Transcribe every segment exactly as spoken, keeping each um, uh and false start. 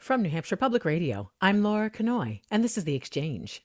From New Hampshire Public Radio, I'm Laura Kanoy, and this is The Exchange.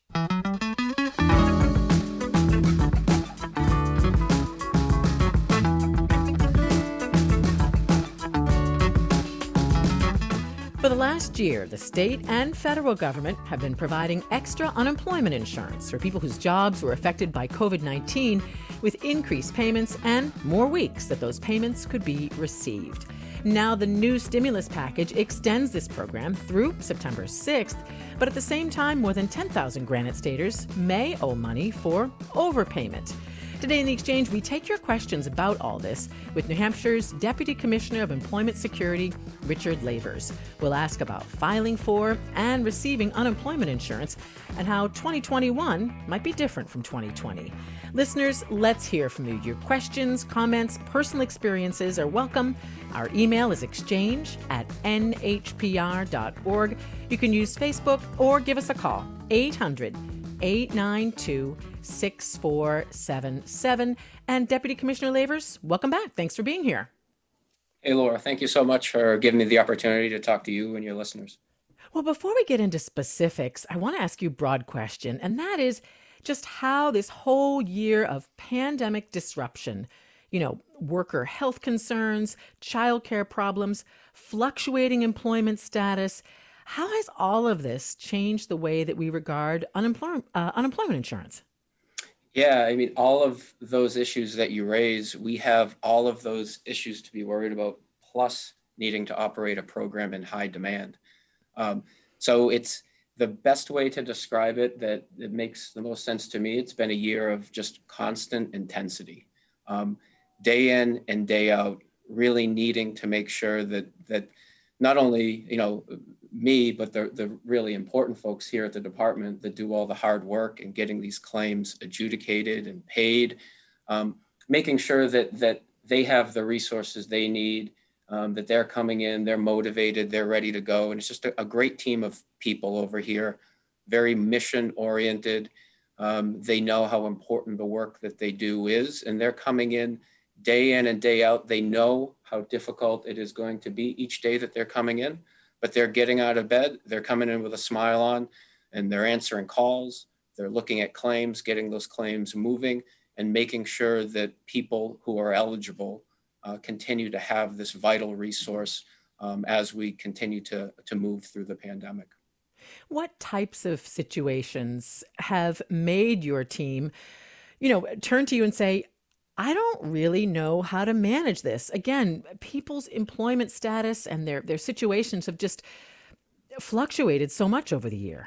For the last year, the state and federal government have been providing extra unemployment insurance for people whose jobs were affected by covid nineteen, with increased payments and more weeks that those payments could be received. Now, the new stimulus package extends this program through September sixth, but at the same time, more than ten thousand Granite Staters may owe money for overpayment. Today in The Exchange, we take your questions about all this with New Hampshire's Deputy Commissioner of Employment Security, Richard Lavers. We'll ask about filing for and receiving unemployment insurance and how twenty twenty-one might be different from twenty twenty. Listeners, let's hear from you. Your questions, comments, personal experiences are welcome. Our email is exchange at n h p r dot org. You can use Facebook or give us a call, eight hundred, eight nine two, six four seven seven. And Deputy Commissioner Lavers, welcome back. Thanks for being here. Hey, Laura, thank you so much for giving me the opportunity to talk to you and your listeners. Well, before we get into specifics, I want to ask you a broad question, and that is just how this whole year of pandemic disruption, you know, worker health concerns, childcare problems, fluctuating employment status, how has all of this changed the way that we regard unemployment, uh, unemployment insurance? Yeah, I mean, all of those issues that you raise, we have all of those issues to be worried about, plus needing to operate a program in high demand. Um, so it's the best way to describe it that it makes the most sense to me. It's been a year of just constant intensity, um, day in and day out, really needing to make sure that that not only, you know, me, but the, the really important folks here at the department that do all the hard work in getting these claims adjudicated and paid, um, making sure that that they have the resources they need, um, that they're coming in, they're motivated, they're ready to go. And it's just a, a great team of people over here, very mission oriented. Um, they know how important the work that they do is, and they're coming in day in and day out. They know how difficult it is going to be each day that they're coming in, but they're getting out of bed, they're coming in with a smile on, and they're answering calls, they're looking at claims, getting those claims moving, and making sure that people who are eligible uh, continue to have this vital resource um, as we continue to, to move through the pandemic. What types of situations have made your team, you know, turn to you and say, I don't really know how to manage this? Again, people's employment status and their, their situations have just fluctuated so much over the year.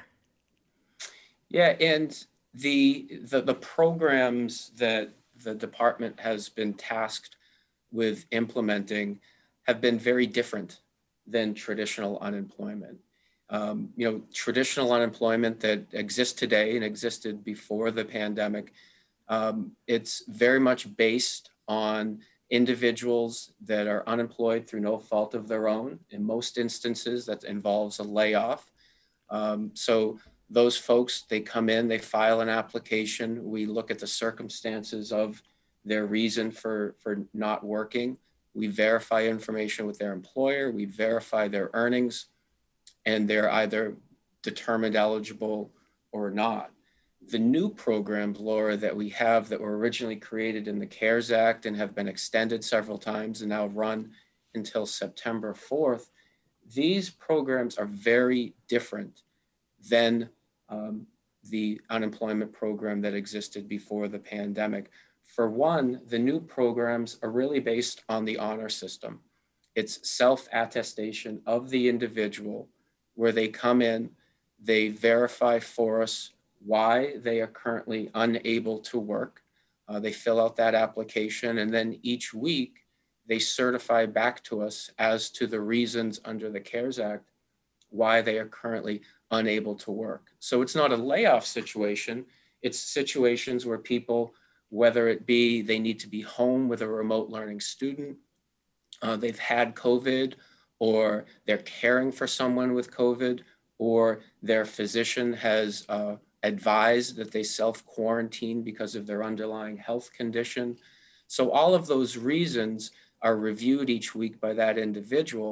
Yeah, and the, the the programs that the department has been tasked with implementing have been very different than traditional unemployment. Um, you know, traditional unemployment that exists today and existed before the pandemic, um, it's very much based on individuals that are unemployed through no fault of their own. In most instances, that involves a layoff. Um, so those folks, they come in, they file an application. We look at the circumstances of their reason for, for not working. We verify information with their employer. We verify their earnings, and they're either determined eligible or not. The new programs, Laura, that we have that were originally created in the CARES Act and have been extended several times and now run until September fourth, these programs are very different than um, the unemployment program that existed before the pandemic. For one, the new programs are really based on the honor system. It's self-attestation of the individual where they come in, they verify for us why they are currently unable to work. Uh, they fill out that application, and then each week they certify back to us as to the reasons under the CARES Act why they are currently unable to work. So it's not a layoff situation. It's situations where people, whether it be they need to be home with a remote learning student, uh, they've had COVID, or they're caring for someone with COVID, or their physician has uh, advised that they self-quarantine because of their underlying health condition. So all of those reasons are reviewed each week by that individual,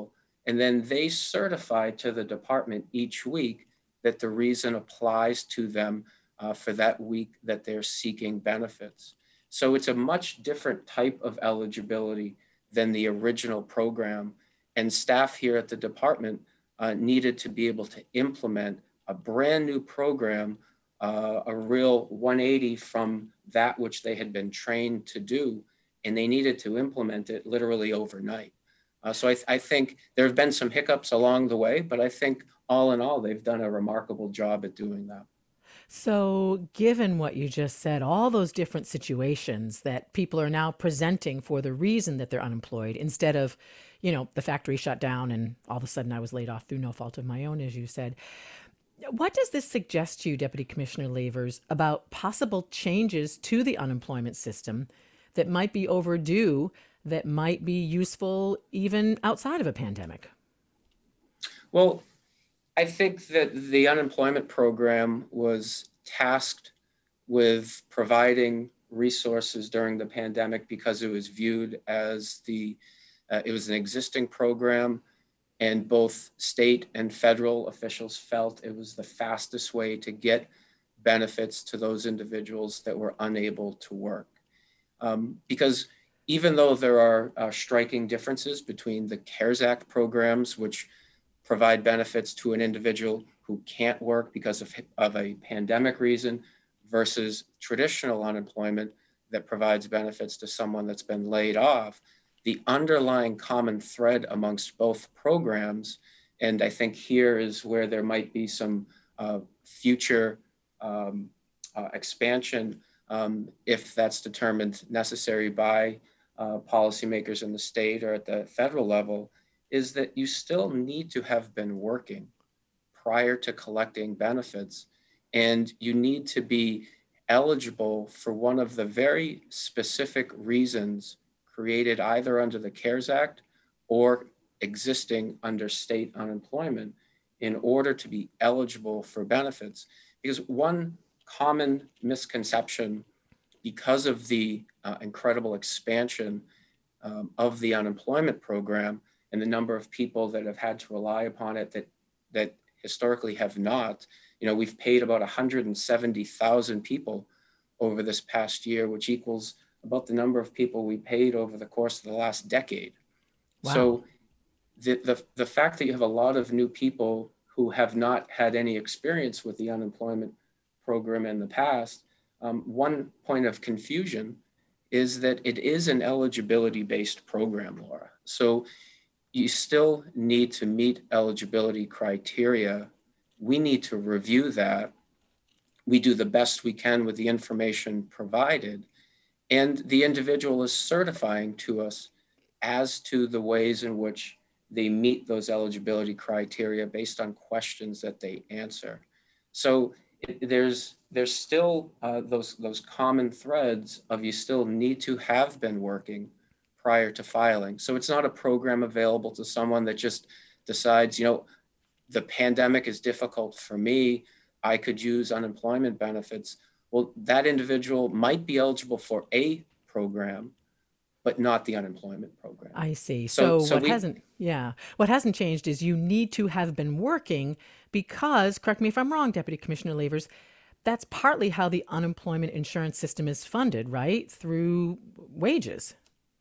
And then they certify to the department each week that the reason applies to them uh, for that week that they're seeking benefits. So it's a much different type of eligibility than the original program. And staff here at the department uh, needed to be able to implement a brand new program, uh, a real one eighty from that which they had been trained to do, and they needed to implement it literally overnight. Uh, so I, th- I think there have been some hiccups along the way, but I think all in all, they've done a remarkable job at doing that. So, given what you just said, all those different situations that people are now presenting for the reason that they're unemployed instead of, you know, the factory shut down and all of a sudden I was laid off through no fault of my own, as you said. What does this suggest to you, Deputy Commissioner Lavers, about possible changes to the unemployment system that might be overdue, that might be useful even outside of a pandemic? Well, I think that the unemployment program was tasked with providing resources during the pandemic because it was viewed as the, uh, it was an existing program, and both state and federal officials felt it was the fastest way to get benefits to those individuals that were unable to work. Um, because even though there are uh, striking differences between the CARES Act programs, which provide benefits to an individual who can't work because of, of a pandemic reason, versus traditional unemployment that provides benefits to someone that's been laid off, the underlying common thread amongst both programs, and I think here is where there might be some uh, future um, uh, expansion um, if that's determined necessary by uh, policymakers in the state or at the federal level, is that you still need to have been working prior to collecting benefits, and you need to be eligible for one of the very specific reasons created either under the CARES Act or existing under state unemployment in order to be eligible for benefits. Because one common misconception, because of the uh, incredible expansion um, of the unemployment program and the number of people that have had to rely upon it that that historically have not, you know, we've paid about one hundred seventy thousand people over this past year, which equals about the number of people we paid over the course of the last decade. Wow. So the, the, the fact that you have a lot of new people who have not had any experience with the unemployment program in the past, um, one point of confusion is that it is an eligibility-based program, Laura. So you still need to meet eligibility criteria. We need to review that. We do the best we can with the information provided, and the individual is certifying to us as to the ways in which they meet those eligibility criteria based on questions that they answer. So it, there's there's still uh, those those common threads of you still need to have been working prior to filing. So it's not a program available to someone that just decides, you know, the pandemic is difficult for me, I could use unemployment benefits. Well, that individual might be eligible for a program, but not the unemployment program. I see. So, So so what we, hasn't, yeah, what hasn't changed is you need to have been working because, correct me if I'm wrong, Deputy Commissioner Lavers, that's partly how the unemployment insurance system is funded, right? Through wages.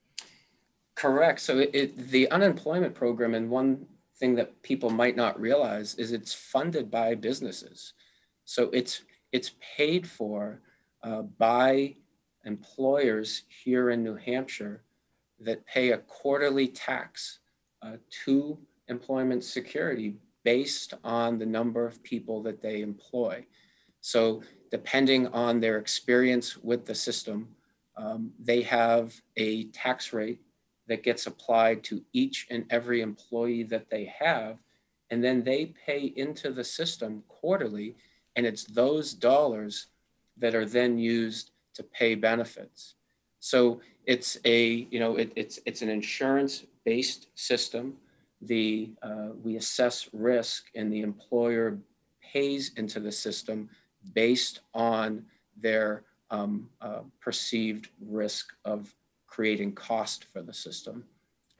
correct. So it, it, the unemployment program, and one thing that people might not realize is it's funded by businesses. So it's it's paid for uh, by employers here in New Hampshire that pay a quarterly tax uh, to employment security based on the number of people that they employ. So depending on their experience with the system, um, they have a tax rate that gets applied to each and every employee that they have, and then they pay into the system quarterly, and it's those dollars that are then used to pay benefits. So it's a, you know, it, it's it's an insurance-based system. The uh, we assess risk, and the employer pays into the system based on their um, uh, perceived risk of creating cost for the system.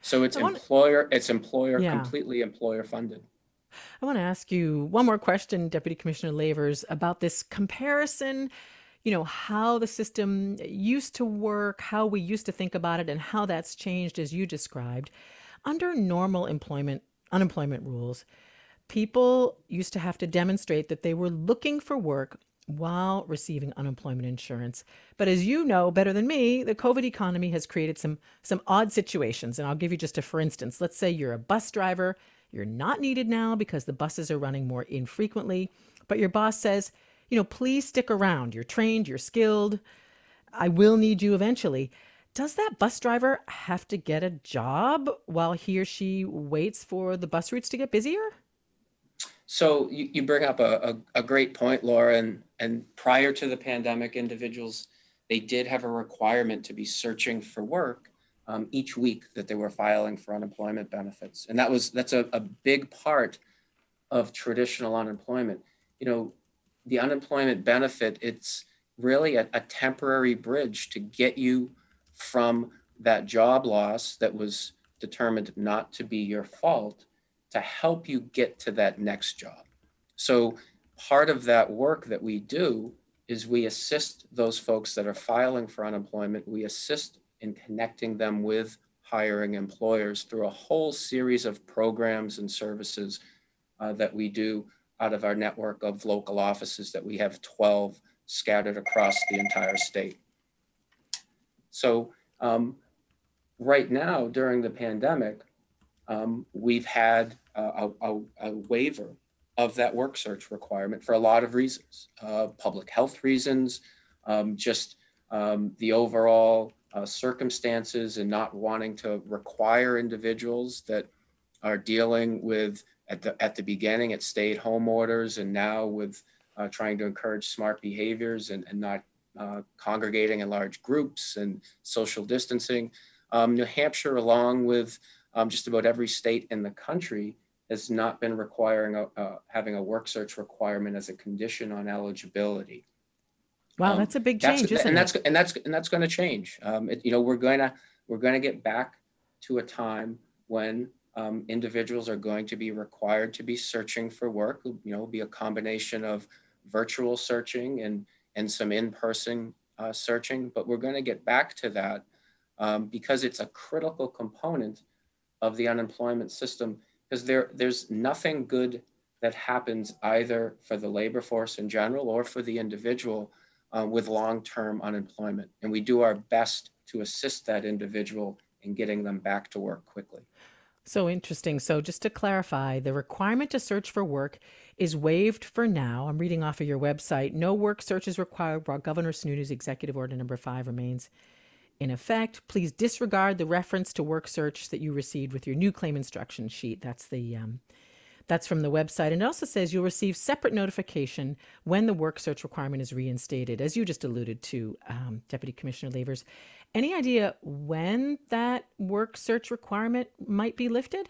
So it's I want, employer, it's employer, yeah. completely employer funded. I want to ask you one more question, Deputy Commissioner Lavers, about this comparison, you know, how the system used to work, how we used to think about it, and how that's changed as you described. Under normal employment, unemployment rules, people used to have to demonstrate that they were looking for work while receiving unemployment insurance. But as you know better than me, the COVID economy has created some some odd situations. And I'll give you just a for instance. Let's say you're a bus driver. You're not needed now because the buses are running more infrequently, but your boss says, you know, please stick around. You're trained, you're skilled. I will need you eventually. Does that bus driver have to get a job while he or she waits for the bus routes to get busier? So you, you bring up a, a, a great point, Laura. And, and prior to the pandemic, individuals, they did have a requirement to be searching for work um, each week that they were filing for unemployment benefits. And that was that's a, a big part of traditional unemployment. You know, the unemployment benefit, it's really a, a temporary bridge to get you from that job loss that was determined not to be your fault to help you get to that next job. So part of that work that we do is we assist those folks that are filing for unemployment. We assist in connecting them with hiring employers through a whole series of programs and services uh, that we do out of our network of local offices that we have twelve scattered across the entire state. So um, right now during the pandemic, um, we've had a, a, a waiver of that work search requirement for a lot of reasons, uh, public health reasons, um, just um, the overall uh, circumstances and not wanting to require individuals that are dealing with at the at the beginning at stay-at-home orders and now with uh, trying to encourage smart behaviors and, and not uh, congregating in large groups and social distancing. Um, New Hampshire, along with um, just about every state in the country, has not been requiring a, uh, having a work search requirement as a condition on eligibility. Wow, Um, that's a big that's change, isn't and it? that's and that's and that's going to change. Um, it, you know, we're going to we're going to get back to a time when um, individuals are going to be required to be searching for work. You know, it'll be a combination of virtual searching and and some in-person uh, searching. But we're going to get back to that um, because it's a critical component of the unemployment system. Because there there's nothing good that happens either for the labor force in general or for the individual uh, with long-term unemployment. And we do our best to assist that individual in getting them back to work quickly. So interesting. So just to clarify, the requirement to search for work is waived for now. I'm reading off of your website. No work search is required while Governor Snunu's executive order number five remains in effect. Please disregard the reference to work search that you received with your new claim instruction sheet. That's the um, that's from the website. And it also says you'll receive separate notification when the work search requirement is reinstated, as you just alluded to, um, Deputy Commissioner Lavers. Any idea when that work search requirement might be lifted?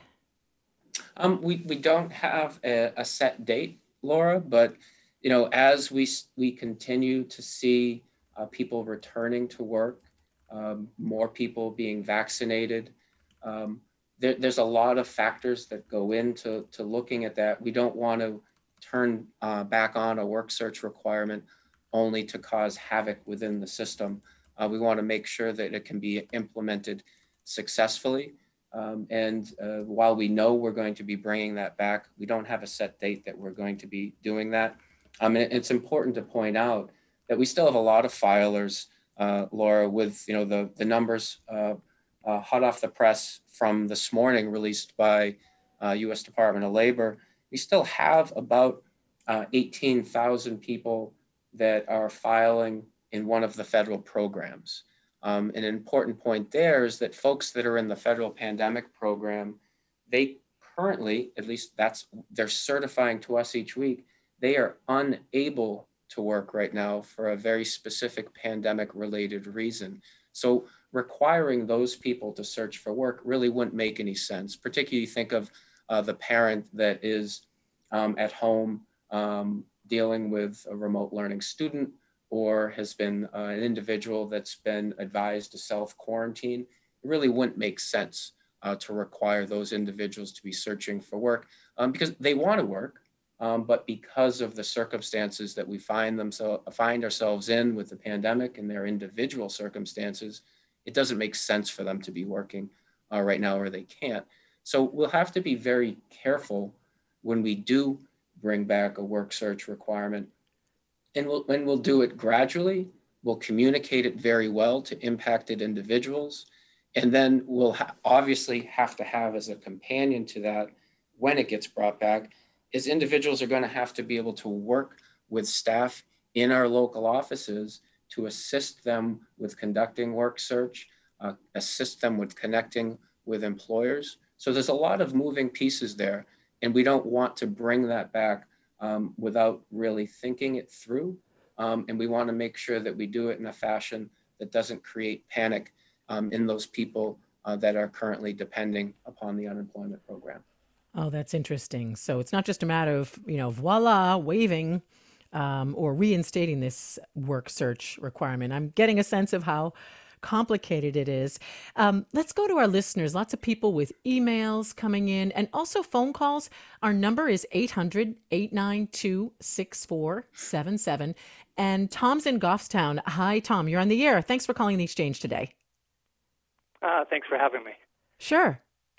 Um, we, we don't have a, a set date, Laura, but you know, as we we continue to see uh, people returning to work, um, more people being vaccinated, um, there, there's a lot of factors that go into to looking at that. We don't want to turn uh, back on a work search requirement only to cause havoc within the system. Uh, we want to make sure that it can be implemented successfully. Um, and uh, while we know we're going to be bringing that back, we don't have a set date that we're going to be doing that. Um, and it's important to point out that we still have a lot of filers, uh, Laura, with you know the the numbers uh, uh, hot off the press from this morning released by uh, U S Department of Labor. We still have about uh, eighteen thousand people that are filing in one of the federal programs. Um, an important point there is that folks that are in the federal pandemic program, they currently, at least that's, they're certifying to us each week, they are unable to work right now for a very specific pandemic related reason. So requiring those people to search for work really wouldn't make any sense. Particularly think of uh, the parent that is um, at home um, dealing with a remote learning student, or has been uh, an individual that's been advised to self-quarantine. It really wouldn't make sense uh, to require those individuals to be searching for work um, because they want to work, um, but because of the circumstances that we find themselves find ourselves in with the pandemic and their individual circumstances, it doesn't make sense for them to be working uh, right now, or they can't. So we'll have to be very careful when we do bring back a work search requirement, and we'll, and we'll do it gradually. We'll communicate it very well to impacted individuals. And then we'll ha- obviously have to have as a companion to that, when it gets brought back, is individuals are going to have to be able to work with staff in our local offices to assist them with conducting work search, uh, assist them with connecting with employers. So there's a lot of moving pieces there, and we don't want to bring that back um, without really thinking it through. Um, and we want to make sure that we do it in a fashion that doesn't create panic um, in those people uh, that are currently depending upon the unemployment program. Oh, that's interesting. So it's not just a matter of, you know, voila, waiving um, or reinstating this work search requirement. I'm getting a sense of how complicated it is. Um, let's go to our listeners. Lots of people with emails coming in and also phone calls. Our number is eight hundred, eight nine two, six four seven seven. And Tom's in Goffstown. Hi, Tom. You're on the air. Thanks for calling the Exchange today. Uh, thanks for having me. Sure.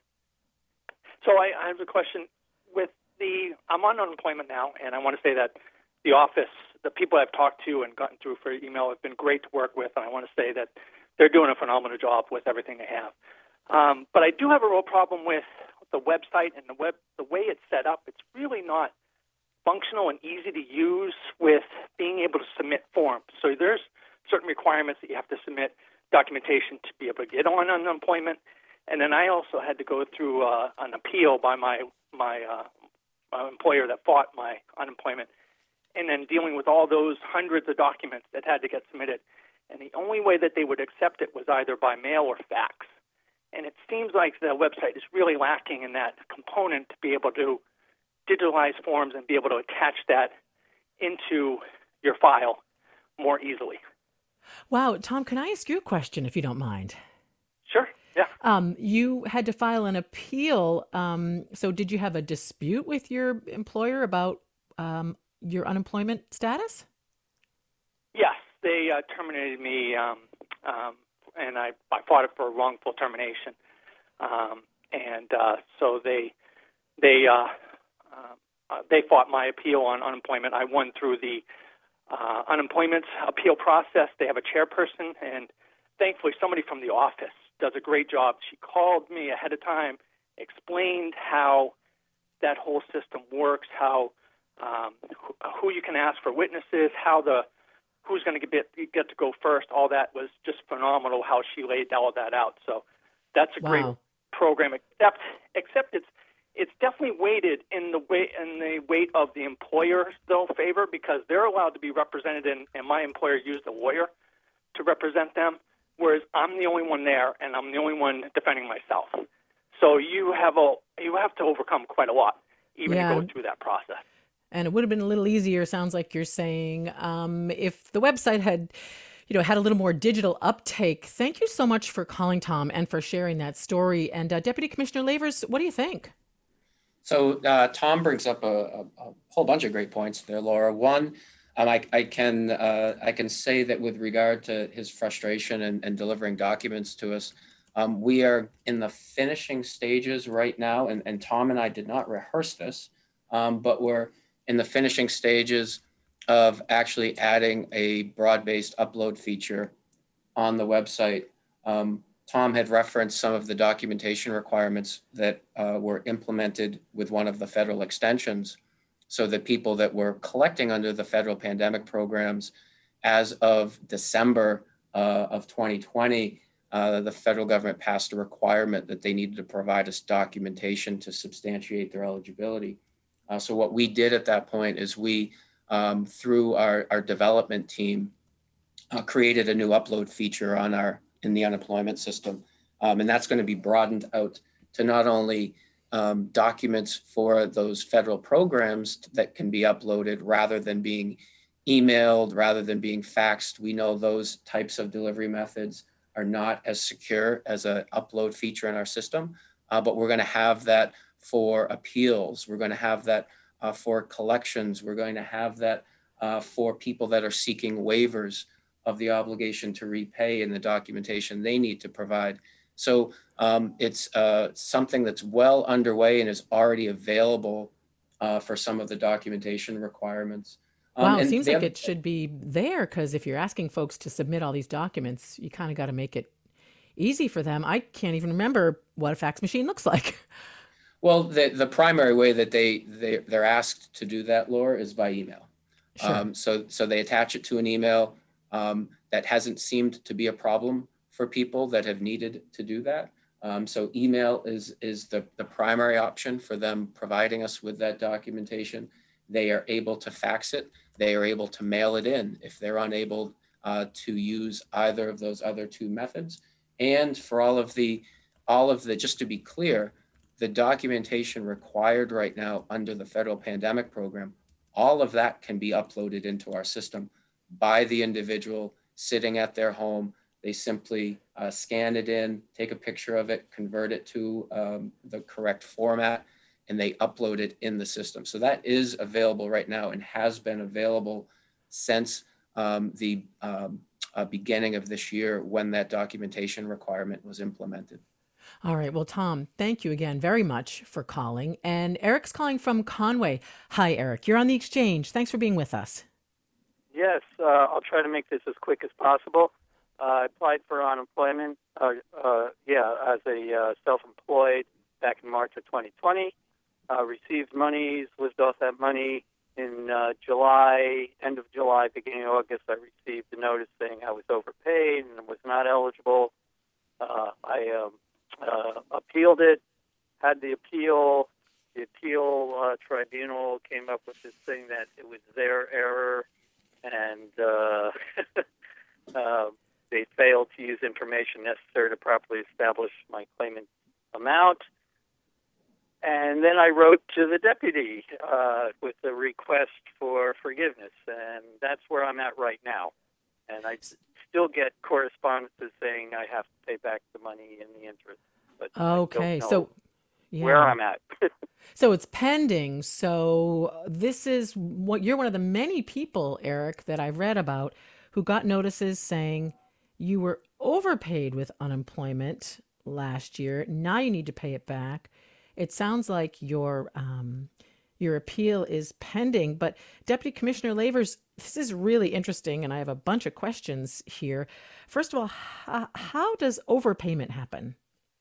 So I, I have a question. With the, I'm on unemployment now, and I want to say that the office, the people I've talked to and gotten through for email have been great to work with, and I want to say that they're doing a phenomenal job with everything they have. Um, but I do have a real problem with the website and the web, the way it's set up. It's really not functional and easy to use with being able to submit forms. So there's certain requirements that you have to submit documentation to be able to get on unemployment. And then I also had to go through uh, an appeal by my my, uh, my employer that fought my unemployment, and then dealing with all those hundreds of documents that had to get submitted. And the only way that they would accept it was either by mail or fax. And it seems like the website is really lacking in that component to be able to digitalize forms and be able to attach that into your file more easily. Wow. Tom, can I ask you a question if you don't mind? Sure. Yeah. Um, you had to file an appeal. Um, so did you have a dispute with your employer about um, your unemployment status? Yes. They uh, terminated me, um, um, and I, I fought it for wrongful termination. Um, and uh, so they they uh, uh, they fought my appeal on unemployment. I won through the uh, unemployment appeal process. They have a chairperson, and thankfully somebody from the office does a great job. She called me ahead of time, explained how that whole system works, how um, who you can ask for witnesses, how the who's going to get get to go first. All that was just phenomenal. How she laid all of that out. So that's a Wow. great program. Except except it's it's definitely weighted in the weight in the weight of the employer's though favor, because they're allowed to be represented, in, and my employer used a lawyer to represent them. Whereas I'm the only one there, and I'm the only one defending myself. So you have a you have to overcome quite a lot, even Yeah. to go through that process. And it would have been a little easier, sounds like you're saying, um, if the website had, you know, had a little more digital uptake. Thank you so much for calling, Tom, and for sharing that story. And uh, Deputy Commissioner Lavers, what do you think? So uh, Tom brings up a, a, a whole bunch of great points there, Laura. One, um, I, I can uh, I can say that with regard to his frustration and, and delivering documents to us, um, we are in the finishing stages right now, and, and Tom and I did not rehearse this, um, but we're in the finishing stages of actually adding a broad-based upload feature on the website. Um, Tom had referenced some of the documentation requirements that uh, were implemented with one of the federal extensions, so that people that were collecting under the federal pandemic programs as of December uh, of twenty twenty, uh, the federal government passed a requirement that they needed to provide us documentation to substantiate their eligibility. Uh, so what we did at that point is we, um, through our, our development team, uh, created a new upload feature on our in the unemployment system. Um, and that's going to be broadened out to not only um, documents for those federal programs that can be uploaded rather than being emailed, rather than being faxed. We know those types of delivery methods are not as secure as an upload feature in our system, uh, but we're going to have that for appeals. We're going to have that uh, for collections. We're going to have that uh, for people that are seeking waivers of the obligation to repay and the documentation they need to provide. So um, it's uh, something that's well underway and is already available uh, for some of the documentation requirements. Um, Wow, it and seems the like other, it should be there because if you're asking folks to submit all these documents, you kind of got to make it easy for them. I can't even remember what a fax machine looks like. well, the, the primary way that they, they, they're asked to do that, Laura, is by email. Sure. Um, so, so they attach it to an email. Um, that hasn't seemed to be a problem for people that have needed to do that. Um, so email is, is the, the primary option for them providing us with that documentation. They are able to fax it. They are able to mail it in if they're unable uh, to use either of those other two methods. And for all of the, all of the, just to be clear, the documentation required right now under the federal pandemic program, all of that can be uploaded into our system by the individual sitting at their home. They simply uh, scan it in, take a picture of it, convert it to um, the correct format, and they upload it in the system. So that is available right now and has been available since um, the um, uh, beginning of this year when that documentation requirement was implemented. All right. Well, Tom, thank you again very much for calling. And Eric's calling from Conway. Hi, Eric. You're on the exchange. Thanks for being with us. Yes, uh, I'll try to make this as quick as possible. Uh, I applied for unemployment, uh, uh, yeah, as a uh, self-employed back in March of twenty twenty. Uh, received monies, lived off that money in uh, July, end of July, beginning of August. I received a notice saying I was overpaid and was not eligible. Uh, I um, uh, appealed it, had the appeal. The appeal uh, tribunal came up with this thing that it was their error. And uh, uh, they failed to use information necessary to properly establish my claimant amount. And then I wrote to the deputy uh, with a request for forgiveness, and that's where I'm at right now. And I still get correspondences saying I have to pay back the money and the interest. But Okay. I don't know So, yeah. where I'm at. So it's pending. So this is what you're one of the many people, Eric, that I've read about who got notices saying you were overpaid with unemployment last year. Now you need to pay it back. It sounds like your um, your appeal is pending. But Deputy Commissioner Lavers, this is really interesting, and I have a bunch of questions here. First of all, how, how does overpayment happen?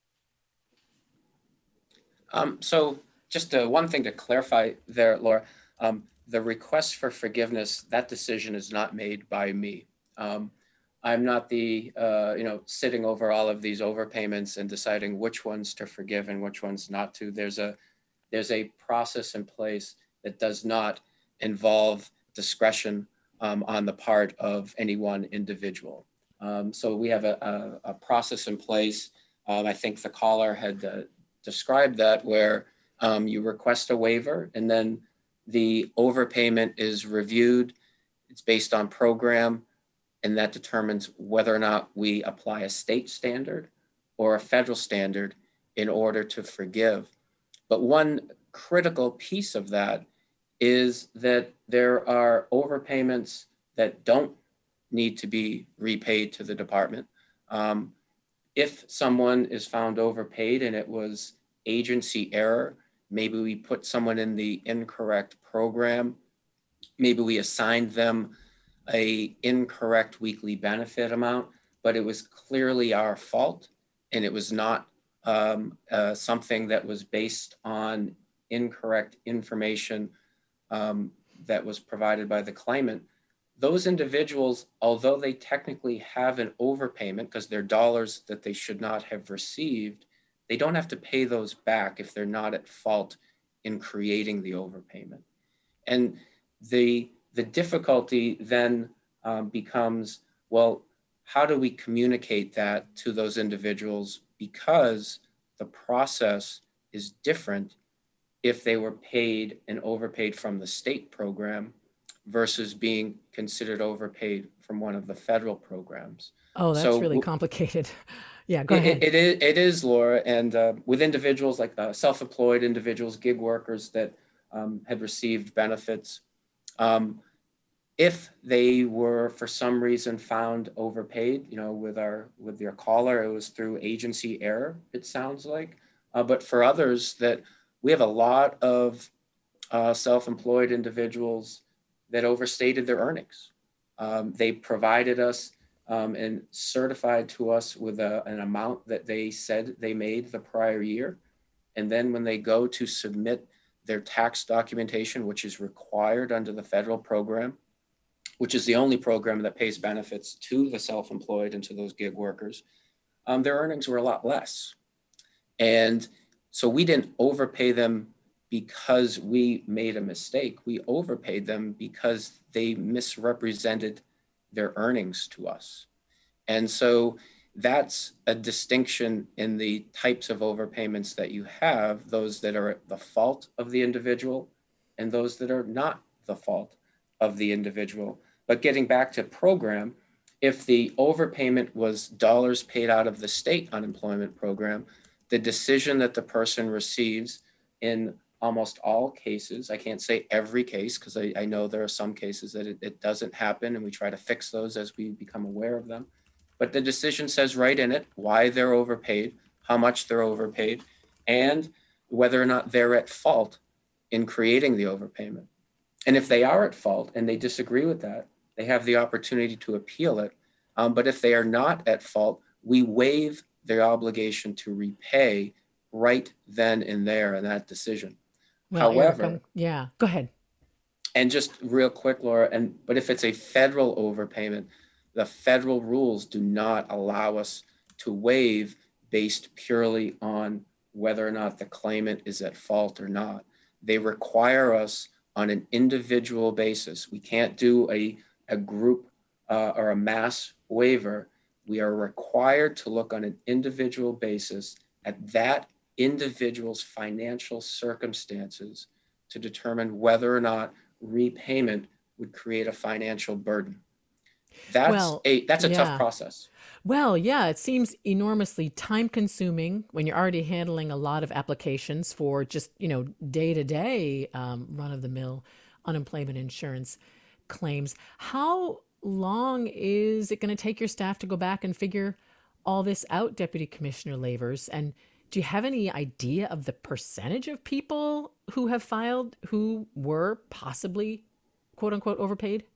Um, so just uh, one thing to clarify there, Laura, um, the request for forgiveness, that decision is not made by me. Um, I'm not the, uh, you know, sitting over all of these overpayments and deciding which ones to forgive and which ones not to. There's a, there's a process in place that does not involve discretion um, on the part of any one individual. Um, so we have a, a, a process in place. Um, I think the caller had uh, described that where um, you request a waiver and then the overpayment is reviewed. It's based on program, and that determines whether or not we apply a state standard or a federal standard in order to forgive. But one critical piece of that is that there are overpayments that don't need to be repaid to the department. Um, if someone is found overpaid and it was agency error, maybe we put someone in the incorrect program, maybe we assigned them a incorrect weekly benefit amount, but it was clearly our fault, and it was not um, uh, something that was based on incorrect information um, that was provided by the claimant. Those individuals, although they technically have an overpayment because they're dollars that they should not have received, they don't have to pay those back if they're not at fault in creating the overpayment. And the The difficulty then um, becomes, well, how do we communicate that to those individuals? Because the process is different if they were paid and overpaid from the state program versus being considered overpaid from one of the federal programs. Oh, that's So really w- complicated. Yeah, go It, ahead. it, is, it is, Laura. And uh, with individuals like uh, self-employed individuals, gig workers that um, had received benefits, um, if they were for some reason found overpaid, you know, with our with your caller, it was through agency error, it sounds like. Uh, but for others, that we have a lot of uh, self-employed individuals that overstated their earnings. Um, they provided us um, and certified to us with a, an amount that they said they made the prior year. And then when they go to submit their tax documentation, which is required under the federal program, which is the only program that pays benefits to the self-employed and to those gig workers, um, their earnings were a lot less. And so we didn't overpay them because we made a mistake. We overpaid them because they misrepresented their earnings to us. And so that's a distinction in the types of overpayments that you have, those that are the fault of the individual and those that are not the fault of the individual. But getting back to program, if the overpayment was dollars paid out of the state unemployment program, the decision that the person receives in almost all cases, I can't say every case because I, I know there are some cases that it, it doesn't happen and we try to fix those as we become aware of them. But the decision says right in it why they're overpaid, how much they're overpaid, and whether or not they're at fault in creating the overpayment. And if they are at fault and they disagree with that, they have the opportunity to appeal it. Um, but if they are not at fault, we waive their obligation to repay right then and there in that decision. Well, Eric, However, I'm, yeah, go ahead. and just real quick, Laura, and but if it's a federal overpayment, the federal rules do not allow us to waive based purely on whether or not the claimant is at fault or not. They require us on an individual basis. We can't do a, a group uh, or a mass waiver. We are required to look on an individual basis at that individual's financial circumstances to determine whether or not repayment would create a financial burden. That's Well, a that's a tough yeah. process. Well, yeah, it seems enormously time consuming when you're already handling a lot of applications for just, you know, day to day run of the mill unemployment insurance claims. How long is it going to take your staff to go back and figure all this out, Deputy Commissioner Lavers? And do you have any idea of the percentage of people who have filed who were possibly, quote unquote, overpaid?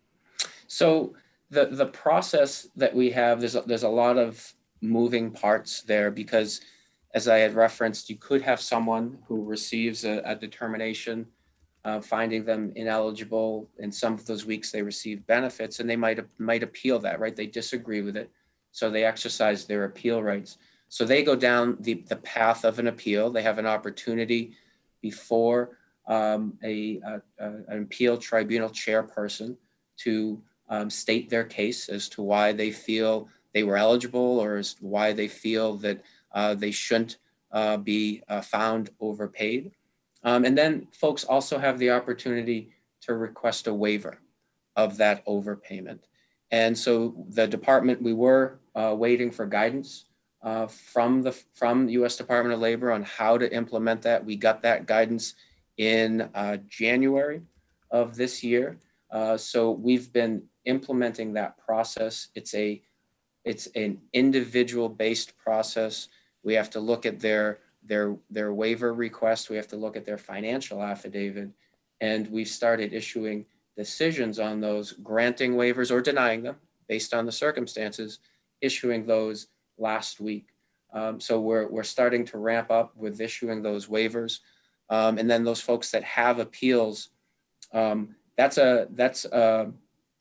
So the the process that we have, there's a, there's a lot of moving parts there because, as I had referenced, you could have someone who receives a, a determination uh, finding them ineligible. In some of those weeks, they receive benefits, and they might might appeal that, right? They disagree with it, so they exercise their appeal rights. So they go down the, the path of an appeal. They have an opportunity before um, a, a, a an appeal tribunal chairperson to um, state their case as to why they feel they were eligible or as why they feel that uh, they shouldn't uh, be uh, found overpaid. Um, and then folks also have the opportunity to request a waiver of that overpayment. And so the department, we were uh, waiting for guidance uh, from the from U S Department of Labor on how to implement that. We got that guidance in uh, January of this year. Uh, so we've been implementing that process. It's a it's an individual based process. We have to look at their their their waiver request. We have to look at their financial affidavit, and we've started issuing decisions on those, granting waivers or denying them based on the circumstances, issuing those last week. Um, so we're we're starting to ramp up with issuing those waivers, um, and then those folks that have appeals. Um, that's a that's a,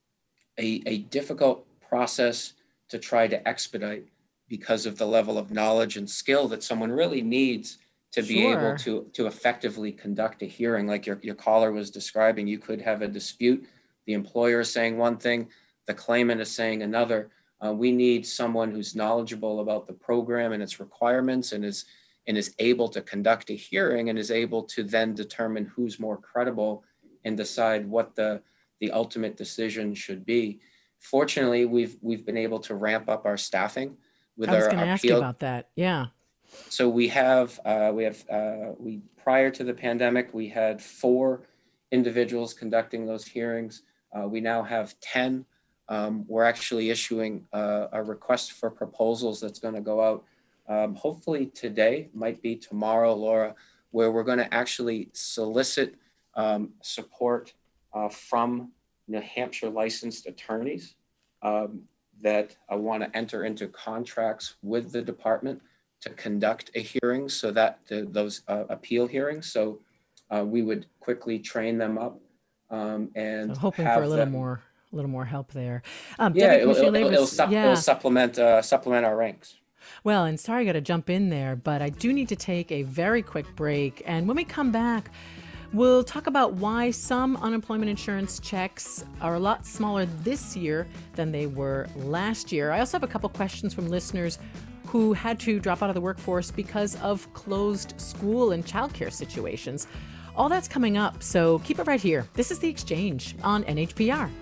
a a difficult process to try to expedite because of the level of knowledge and skill that someone really needs to be Sure. able to to effectively conduct a hearing. Like your, your caller was describing, you could have a dispute. The employer is saying one thing, the claimant is saying another. Uh, we need someone who's knowledgeable about the program and its requirements and is and is able to conduct a hearing and is able to then determine who's more credible and decide what the, the ultimate decision should be. Fortunately, we've we've been able to ramp up our staffing. with I was our going to ask you appeal. about that. Yeah. So we have, uh, we have, uh, we, prior to the pandemic, we had four individuals conducting those hearings. Uh, we now have ten. Um, we're actually issuing uh, a request for proposals that's going to go out um, hopefully today, might be tomorrow, Laura, where we're going to actually solicit um, support uh, from New Hampshire licensed attorneys um, that uh, want to enter into contracts with the department to conduct a hearing, so that the, those uh, appeal hearings. So uh, we would quickly train them up um, and So hoping for a have little them. more, a little more help there. Um, Yeah, Deputy it'll, Commissioner it'll, it'll, Lavers, sup- it'll yeah. supplement uh, supplement our ranks. Well, and sorry I got to jump in there, but I do need to take a very quick break. And when we come back, we'll talk about why some unemployment insurance checks are a lot smaller this year than they were last year. I also have a couple questions from listeners who had to drop out of the workforce because of closed school and childcare situations. All that's coming up, so keep it right here. This is The Exchange on N H P R.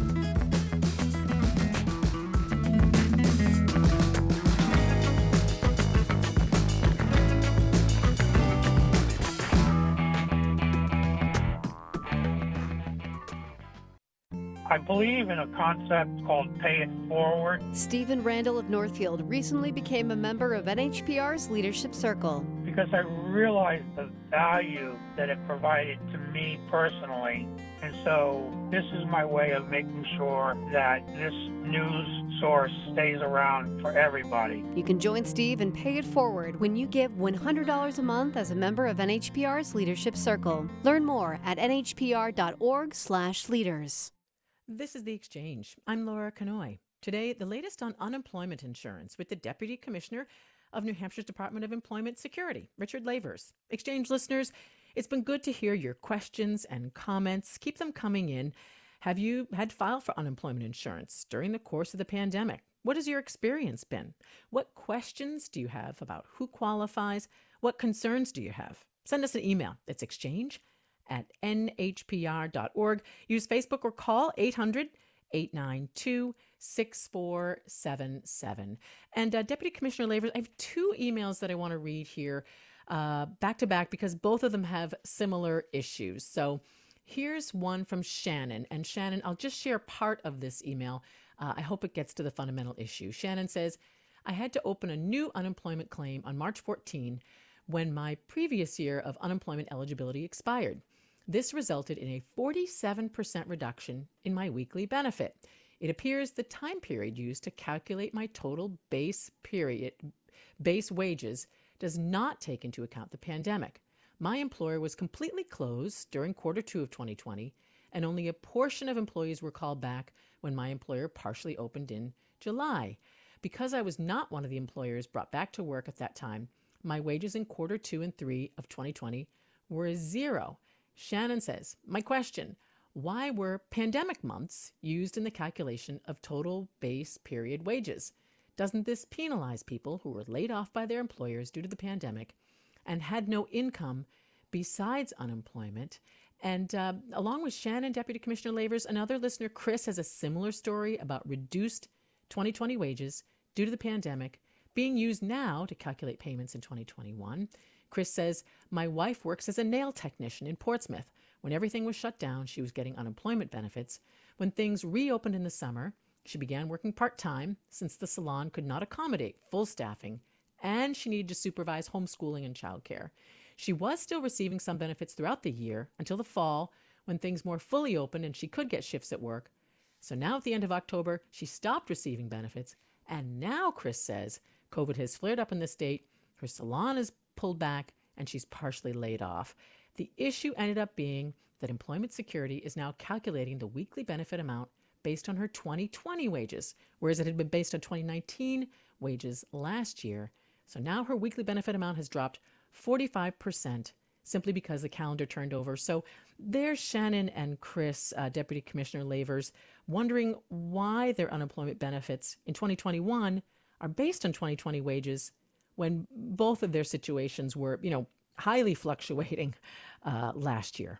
I believe in a concept called pay it forward. Stephen Randall of Northfield recently became a member of N H P R's Leadership Circle. Because I realized the value that it provided to me personally. And so this is my way of making sure that this news source stays around for everybody. You can join Steve and pay it forward when you give one hundred dollars a month as a member of N H P R's Leadership Circle. Learn more at n h p r dot org slash leaders. This is The Exchange. I'm Laura Canoy. Today, the latest on unemployment insurance with the Deputy Commissioner of New Hampshire's Department of Employment Security, Richard Lavers. Exchange listeners, it's been good to hear your questions and comments. Keep them coming in. Have you had to file for unemployment insurance during the course of the pandemic? What has your experience been? What questions do you have about who qualifies? What concerns do you have? Send us an email. It's exchange at n h p r dot org. Use Facebook or call eight hundred, eight nine two, six four seven seven. And uh, Deputy Commissioner Lavers, I have two emails that I want to read here uh, back to back because both of them have similar issues. So here's one from Shannon. And Shannon, I'll just share part of this email. Uh, I hope it gets to the fundamental issue. Shannon says, I had to open a new unemployment claim on March fourteenth when my previous year of unemployment eligibility expired. This resulted in a forty-seven percent reduction in my weekly benefit. It appears the time period used to calculate my total base period, base wages does not take into account the pandemic. My employer was completely closed during quarter two of twenty twenty, and only a portion of employees were called back when my employer partially opened in July. Because I was not one of the employers brought back to work at that time, my wages in quarter two and three of twenty twenty were a zero. Shannon says, my question, why were pandemic months used in the calculation of total base period wages? Doesn't this penalize people who were laid off by their employers due to the pandemic and had no income besides unemployment? And uh, along with Shannon, Deputy Commissioner Lavers, another listener, Chris, has a similar story about reduced twenty twenty wages due to the pandemic being used now to calculate payments in twenty twenty-one. Chris says, my wife works as a nail technician in Portsmouth. When everything was shut down, she was getting unemployment benefits. When things reopened in the summer, she began working part-time since the salon could not accommodate full staffing, and she needed to supervise homeschooling and childcare. She was still receiving some benefits throughout the year until the fall when things more fully opened and she could get shifts at work. So now at the end of October, she stopped receiving benefits. And now, Chris says, COVID has flared up in the state, her salon is pulled back, and she's partially laid off. The issue ended up being that Employment Security is now calculating the weekly benefit amount based on her twenty twenty wages, whereas it had been based on twenty nineteen wages last year. So now her weekly benefit amount has dropped forty-five percent simply because the calendar turned over. So there's Shannon and Chris, uh, Deputy Commissioner Lavers, wondering why their unemployment benefits in twenty twenty-one are based on twenty twenty wages when both of their situations were, you know, highly fluctuating uh, last year.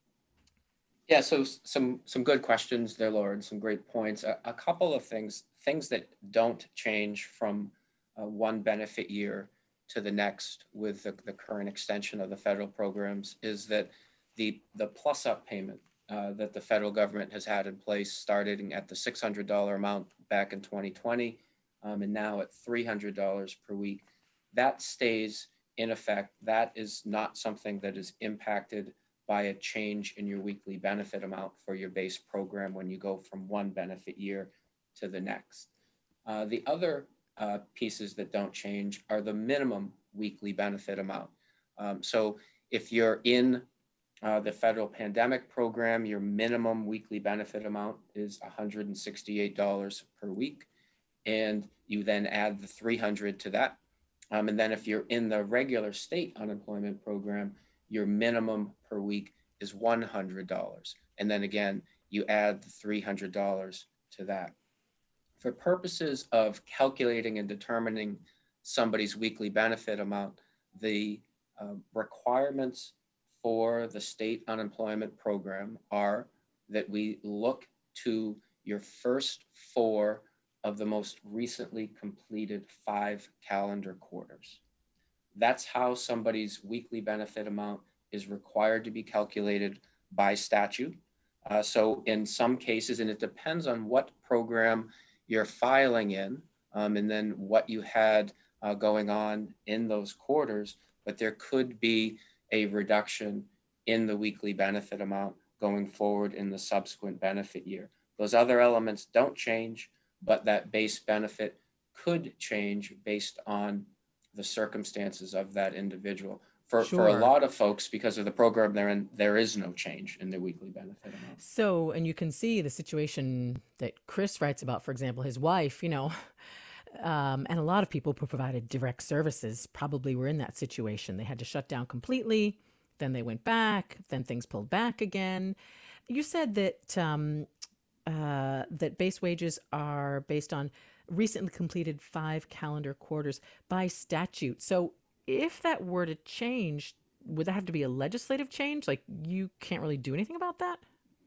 Yeah, so some some good questions there, Laura, and some great points. A, a couple of things, things that don't change from uh, one benefit year to the next with the, the current extension of the federal programs is that the, the plus up payment uh, that the federal government has had in place starting at the six hundred dollars amount back in twenty twenty um, and now at three hundred dollars per week, that stays in effect. That is not something that is impacted by a change in your weekly benefit amount for your base program when you go from one benefit year to the next. Uh, the other uh, pieces that don't change are the minimum weekly benefit amount. Um, so if you're in uh, the federal pandemic program, your minimum weekly benefit amount is one hundred sixty-eight dollars per week. And you then add the three hundred dollars to that. Um, and then if you're in the regular state unemployment program, your minimum per week is one hundred dollars. And then again, you add the three hundred dollars to that. For purposes of calculating and determining somebody's weekly benefit amount, the uh, requirements for the state unemployment program are that we look to your first four of the most recently completed five calendar quarters. That's how somebody's weekly benefit amount is required to be calculated by statute. Uh, so in some cases, and it depends on what program you're filing in, um, and then what you had uh, going on in those quarters, but there could be a reduction in the weekly benefit amount going forward in the subsequent benefit year. Those other elements don't change, but that base benefit could change based on the circumstances of that individual. For, Sure. for a lot of folks, because of the program they're in, there is no change in their weekly benefit amount. So, and you can see the situation that Chris writes about, for example, his wife, you know, um, and a lot of people who provided direct services probably were in that situation. They had to shut down completely, then they went back, then things pulled back again. You said that um, uh, that base wages are based on recently completed five calendar quarters by statute. So if that were to change, would that have to be a legislative change? Like you can't really do anything about that?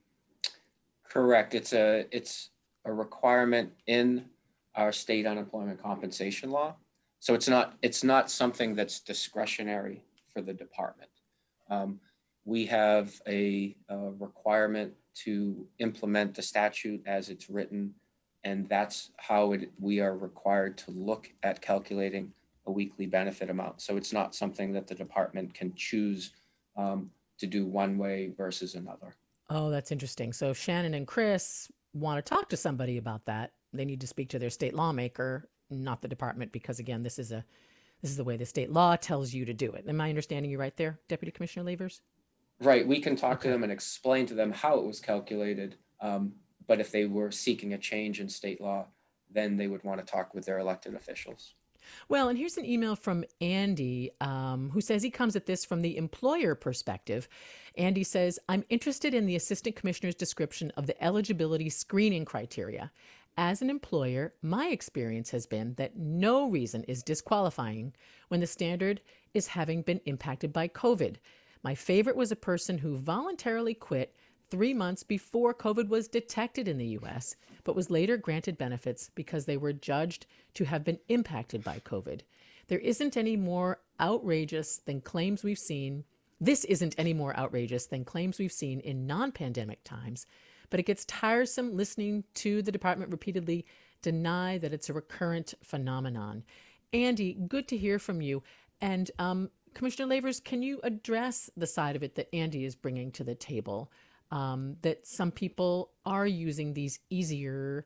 Correct. It's a it's a requirement in our state unemployment compensation law. So it's not it's not something that's discretionary for the department. Um, we have a, a requirement to implement the statute as it's written, and that's how it, we are required to look at calculating a weekly benefit amount. So it's not something that the department can choose um, to do one way versus another. Oh, that's interesting. So if Shannon and Chris want to talk to somebody about that, they need to speak to their state lawmaker, not the department, because again, this is a this is the way the state law tells you to do it. Am I understanding you right there, Deputy Commissioner Lavers? Right. We can talk Okay. to them and explain to them how it was calculated. Um, but if they were seeking a change in state law, then they would want to talk with their elected officials. Well, and here's an email from Andy, um, who says he comes at this from the employer perspective. Andy says, I'm interested in the Assistant Commissioner's description of the eligibility screening criteria. As an employer, my experience has been that no reason is disqualifying when the standard is having been impacted by COVID. My favorite was a person who voluntarily quit three months before COVID was detected in the U S, but was later granted benefits because they were judged to have been impacted by COVID. There isn't any more outrageous than claims we've seen. This isn't any more outrageous than claims we've seen in non-pandemic times, but it gets tiresome listening to the department repeatedly deny that it's a recurrent phenomenon. Andy, good to hear from you. And um, Commissioner Lavers, can you address the side of it that Andy is bringing to the table? Um, that some people are using these easier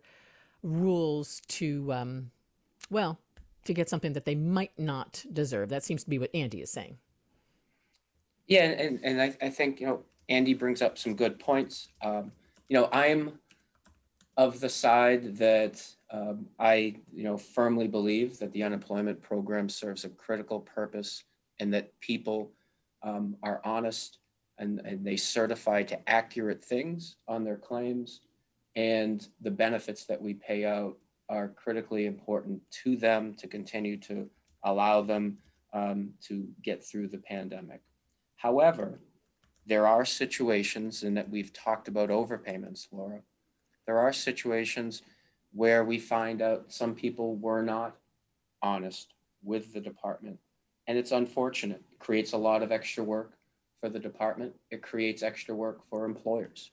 rules to, um, well, to get something that they might not deserve. That seems to be what Andy is saying. Yeah, and, and I, I think, you know, Andy brings up some good points. Um, you know, I'm of the side that um, I, you know, firmly believe that the unemployment program serves a critical purpose and that people um, are honest and, and they certify to accurate things on their claims, and the benefits that we pay out are critically important to them to continue to allow them um, to get through the pandemic. However, there are situations, and that we've talked about overpayments, Laura, there are situations where we find out some people were not honest with the department. And it's unfortunate. It creates a lot of extra work for the department. It creates extra work for employers.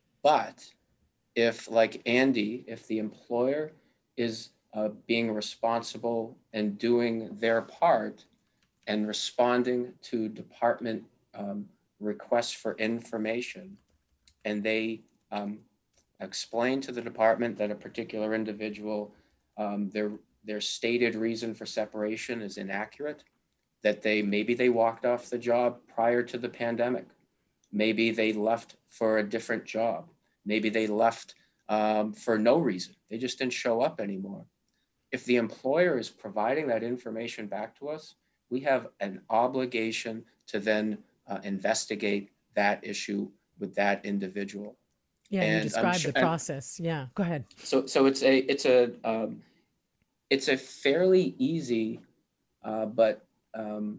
But if, like Andy, if the employer is uh, being responsible and doing their part and responding to department um, requests for information, and they um, explain to the department that a particular individual, um, their their stated reason for separation is inaccurate, that they maybe they walked off the job prior to the pandemic, maybe they left for a different job, maybe they left um, for no reason, they just didn't show up anymore. If the employer is providing that information back to us, we have an obligation to then uh, investigate that issue with that individual. Yeah, and you described sure, the process. Yeah, go ahead. So, so it's a it's a um, it's a fairly easy, uh, but um,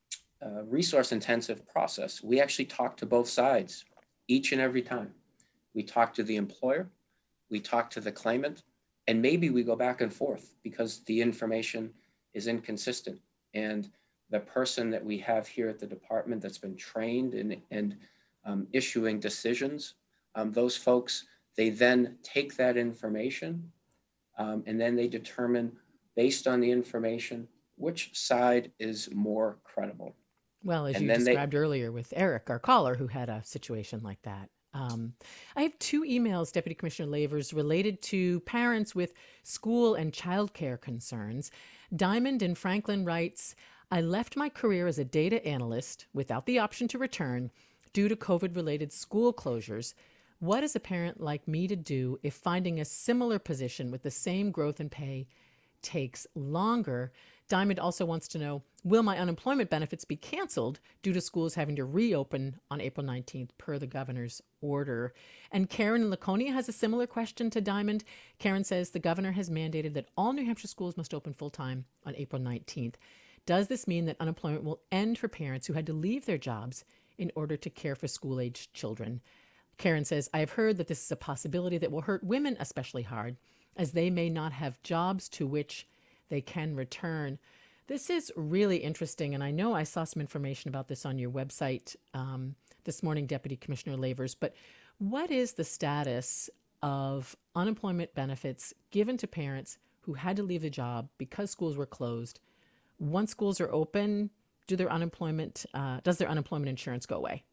uh, resource-intensive process. We actually talk to both sides each and every time. We talk to the employer, we talk to the claimant, and maybe we go back and forth because the information is inconsistent. And the person that we have here at the department that's been trained in and um, issuing decisions, um, those folks, they then take that information um, and then they determine, based on the information, which side is more credible. Well, as And you then they- described earlier with Eric, our caller, who had a situation like that. Um, I have two emails, Deputy Commissioner Lavers, related to parents with school and childcare concerns. Diamond in Franklin writes, I left my career as a data analyst without the option to return due to COVID-related school closures. What is a parent like me to do if finding a similar position with the same growth and pay takes longer? Diamond also wants to know, will my unemployment benefits be canceled due to schools having to reopen on April nineteenth per the governor's order? And Karen in Laconia has a similar question to Diamond. Karen says the governor has mandated that all New Hampshire schools must open full-time on April nineteenth. Does this mean that unemployment will end for parents who had to leave their jobs in order to care for school-aged children? Karen says, I have heard that this is a possibility that will hurt women especially hard, as they may not have jobs to which they can return. This is really interesting, and I know I saw some information about this on your website um, this morning, Deputy Commissioner Lavers, but what is the status of unemployment benefits given to parents who had to leave a job because schools were closed? Once schools are open, do their unemployment, uh, does their unemployment insurance go away?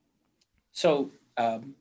So um,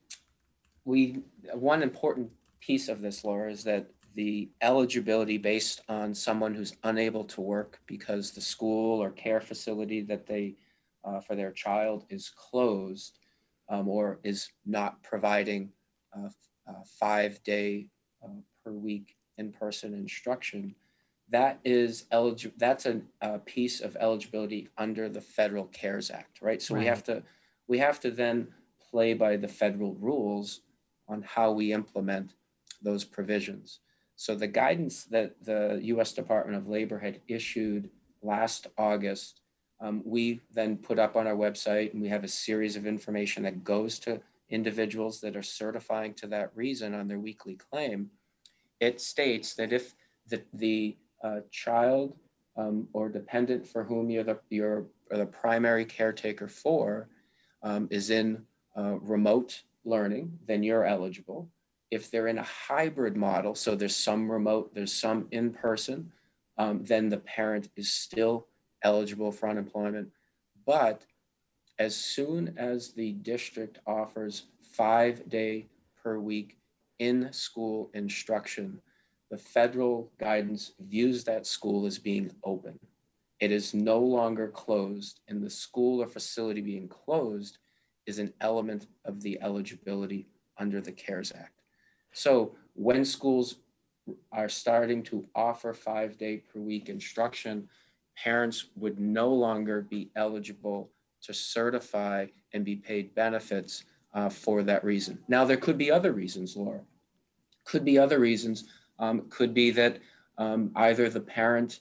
we one important piece of this, Laura, is that the eligibility based on someone who's unable to work because the school or care facility that they uh, for their child is closed um, or is not providing uh, uh, five day uh, per week in-person instruction. That is eligible. That's a, a piece of eligibility under the Federal CARES Act, right? So Right. we have to we have to then play by the federal rules on how we implement those provisions. So the guidance that the U S Department of Labor had issued last August, um, we then put up on our website, and we have a series of information that goes to individuals that are certifying to that reason on their weekly claim. It states that if the, the uh, child um, or dependent for whom you're the, you're the primary caretaker for um, is in uh, remote learning, then you're eligible. If they're in a hybrid model, so there's some remote, there's some in-person, um, then the parent is still eligible for unemployment. But as soon as the district offers five day per week in-school instruction, the federal guidance views that school as being open. It is no longer closed, and the school or facility being closed is an element of the eligibility under the CARES Act. So when schools are starting to offer five day per week instruction, parents would no longer be eligible to certify and be paid benefits uh, for that reason. Now, there could be other reasons, Laura. Could be other reasons. Um, could be that um, either the parent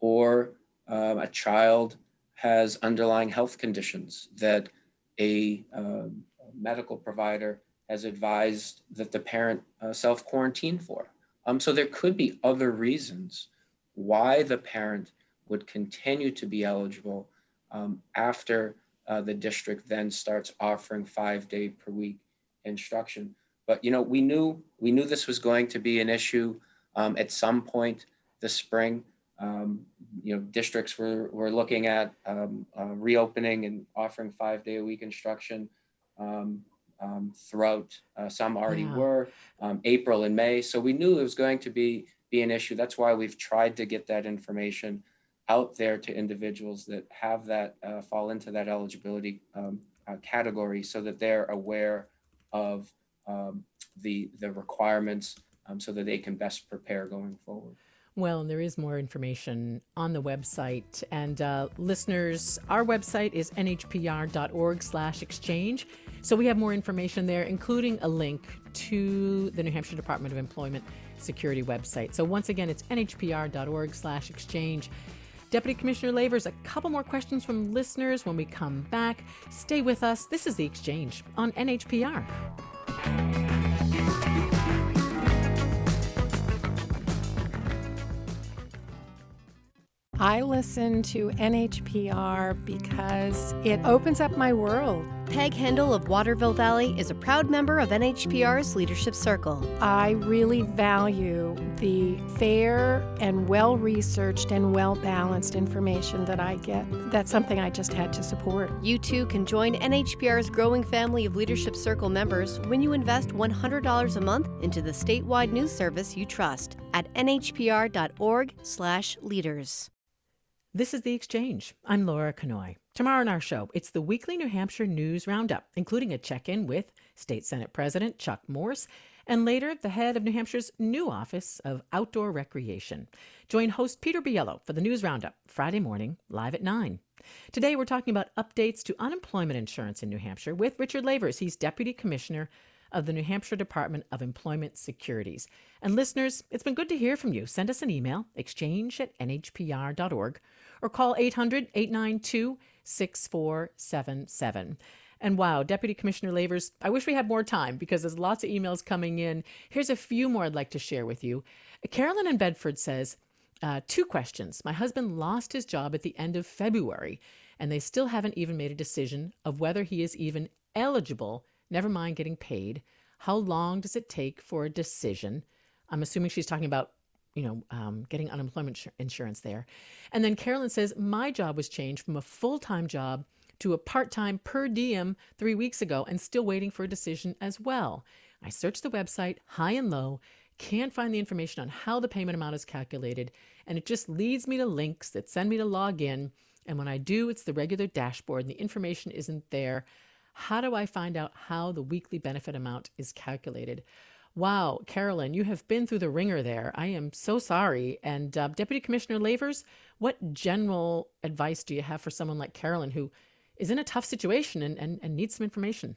or uh, a child has underlying health conditions that a, uh, medical provider has advised that the parent uh, self-quarantine for. Um, so there could be other reasons why the parent would continue to be eligible um, after uh, the district then starts offering five day per week instruction. But you know, we knew we knew this was going to be an issue um, at some point this spring. Um, you know, districts were were looking at um, uh, reopening and offering five day a week instruction um, um, throughout. Uh, some already Yeah. were um, April and May, so we knew it was going to be be an issue. That's why we've tried to get that information out there to individuals that have that uh, fall into that eligibility um, uh, category, so that they're aware of um, the the requirements, um, so that they can best prepare going forward. Well, and there is more information on the website. And uh, listeners, our website is n h p r dot org slash exchange. So we have more information there, including a link to the New Hampshire Department of Employment Security website. So once again, it's n h p r dot org slash exchange. Deputy Commissioner Lavers, a couple more questions from listeners when we come back. Stay with us. This is The Exchange on N H P R. I listen to N H P R because it opens up my world. Peg Hendel of Waterville Valley is a proud member of N H P R's Leadership Circle. I really value the fair and well-researched and well-balanced information that I get. That's something I just had to support. You too can join N H P R's growing family of Leadership Circle members when you invest one hundred dollars a month into the statewide news service you trust at n h p r dot org slash leaders. This is The Exchange. I'm Laura Kanoy. Tomorrow on our show, it's the weekly New Hampshire News Roundup, including a check-in with State Senate President Chuck Morse, and later, the head of New Hampshire's new Office of Outdoor Recreation. Join host Peter Biello for the News Roundup, Friday morning, live at nine. Today, we're talking about updates to unemployment insurance in New Hampshire with Richard Lavers. He's Deputy Commissioner of the New Hampshire Department of Employment Securities. And listeners, it's been good to hear from you. Send us an email, exchange at n h p r dot org, or call eight hundred, eight nine two, six four seven seven. And wow, Deputy Commissioner Lavers, I wish we had more time because there's lots of emails coming in. Here's a few more I'd like to share with you. Carolyn in Bedford says, uh, two questions. My husband lost his job at the end of February, and they still haven't even made a decision of whether he is even eligible, never mind getting paid. How long does it take for a decision? I'm assuming she's talking about, you know, um, getting unemployment insurance there. And then Carolyn says, my job was changed from a full-time job to a part-time per diem three weeks ago and still waiting for a decision as well. I searched the website high and low, can't find the information on how the payment amount is calculated, and it just leads me to links that send me to log in. And when I do, it's the regular dashboard and the information isn't there. How do I find out how the weekly benefit amount is calculated? Wow, Carolyn, you have been through the ringer there. I am so sorry. And uh, Deputy Commissioner Lavers, what general advice do you have for someone like Carolyn who is in a tough situation and, and, and needs some information?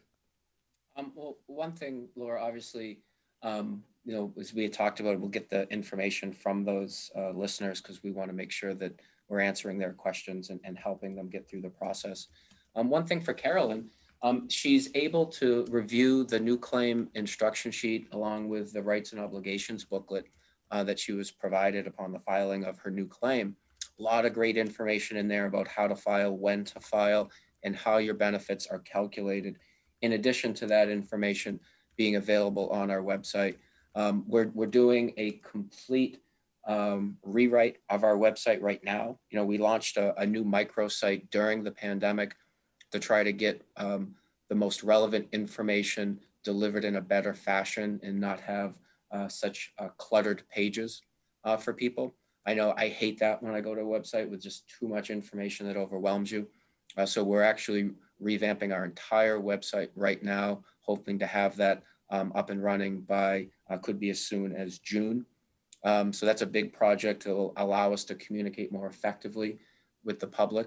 Um, well, one thing, Laura, obviously, um, you know, as we had talked about, we'll get the information from those uh, listeners because we want to make sure that we're answering their questions and, and helping them get through the process. Um, one thing for Carolyn, Um, she's able to review the new claim instruction sheet along with the rights and obligations booklet uh, that she was provided upon the filing of her new claim. A lot of great information in there about how to file, when to file, and how your benefits are calculated. In addition to that information being available on our website, um, we're, we're doing a complete um, rewrite of our website right now. You know, we launched a, a new microsite during the pandemic to try to get um, the most relevant information delivered in a better fashion and not have uh, such uh, cluttered pages uh, for people. I know I hate that when I go to a website with just too much information that overwhelms you. Uh, so we're actually revamping our entire website right now, hoping to have that um, up and running by, uh, could be as soon as June. Um, so that's a big project that will allow us to communicate more effectively with the public.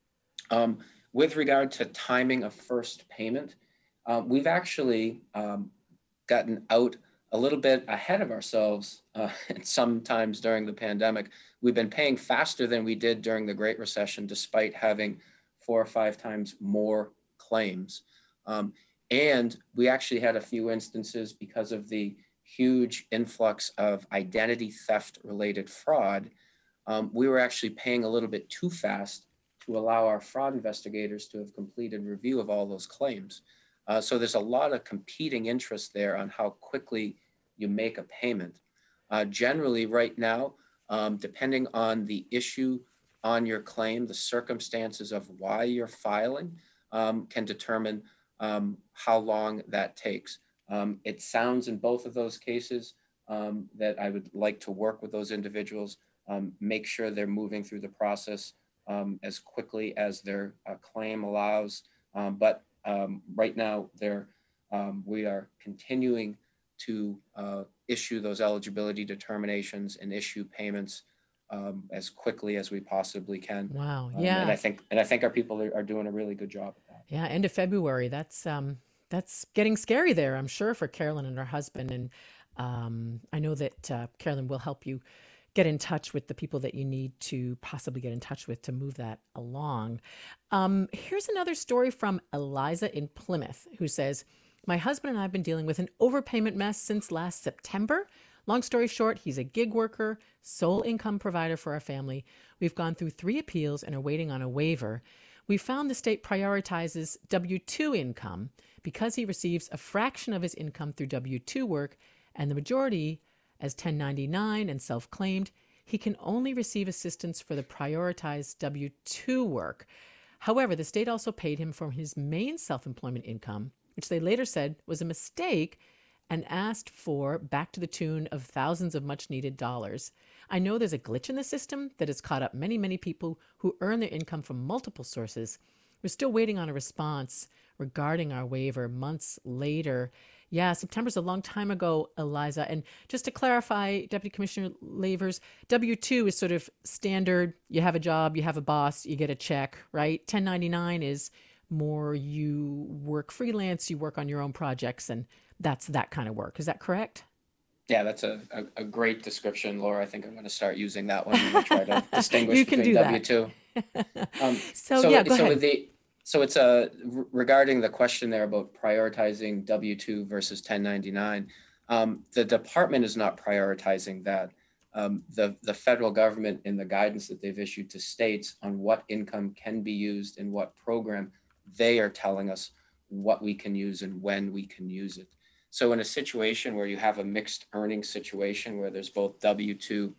Um, With regard to timing of first payment, uh, we've actually um, gotten out a little bit ahead of ourselves uh, and sometimes during the pandemic. We've been paying faster than we did during the Great Recession, despite having four or five times more claims. Um, and we actually had a few instances because of the huge influx of identity theft related fraud um, we were actually paying a little bit too fast to allow our fraud investigators to have completed review of all those claims. Uh, so there's a lot of competing interest there on how quickly you make a payment. Uh, generally, right now, um, depending on the issue on your claim, the circumstances of why you're filing um, can determine um, how long that takes. Um, it sounds in both of those cases um, that I would like to work with those individuals, um, make sure they're moving through the process um, as quickly as their uh, claim allows. Um, but um, right now, they're, um, we are continuing to uh, issue those eligibility determinations and issue payments um, as quickly as we possibly can. Wow. Um, Yeah. and I think and I think our people are, are doing a really good job at that. Yeah. End of February. That's um, that's getting scary there, I'm sure, for Carolyn and her husband. And um, I know that uh, Carolyn will help you get in touch with the people that you need to possibly get in touch with to move that along. Um, here's another story from Eliza in Plymouth, who says, my husband and I have been dealing with an overpayment mess since last September. Long story short, he's a gig worker, sole income provider for our family. We've gone through three appeals and are waiting on a waiver. We found the state prioritizes W two income because he receives a fraction of his income through W two work and the majority as ten ninety-nine and self-claimed. He can only receive assistance for the prioritized W two work. However, the state also paid him for his main self-employment income, which they later said was a mistake, and asked for back to the tune of thousands of much-needed dollars. I know there's a glitch in the system that has caught up many, many people who earn their income from multiple sources. We're still waiting on a response regarding our waiver months later. Yeah, September's a long time ago, Eliza. And just to clarify, Deputy Commissioner Lavers, W two is sort of standard. You have a job, you have a boss, you get a check, right? ten ninety-nine is more you work freelance, you work on your own projects, and that's that kind of work. Is that correct? Yeah, that's a, a, a great description, Laura. I think I'm going to start using that one when we try to distinguish You can between do W two. Um, so, so yeah, go so ahead. The, so it's a, regarding the question there about prioritizing W two versus ten ninety-nine, um, the department is not prioritizing that. Um, the, the federal government, in the guidance that they've issued to states on what income can be used in what program, they are telling us what we can use and when we can use it. So in a situation where you have a mixed earning situation where there's both W two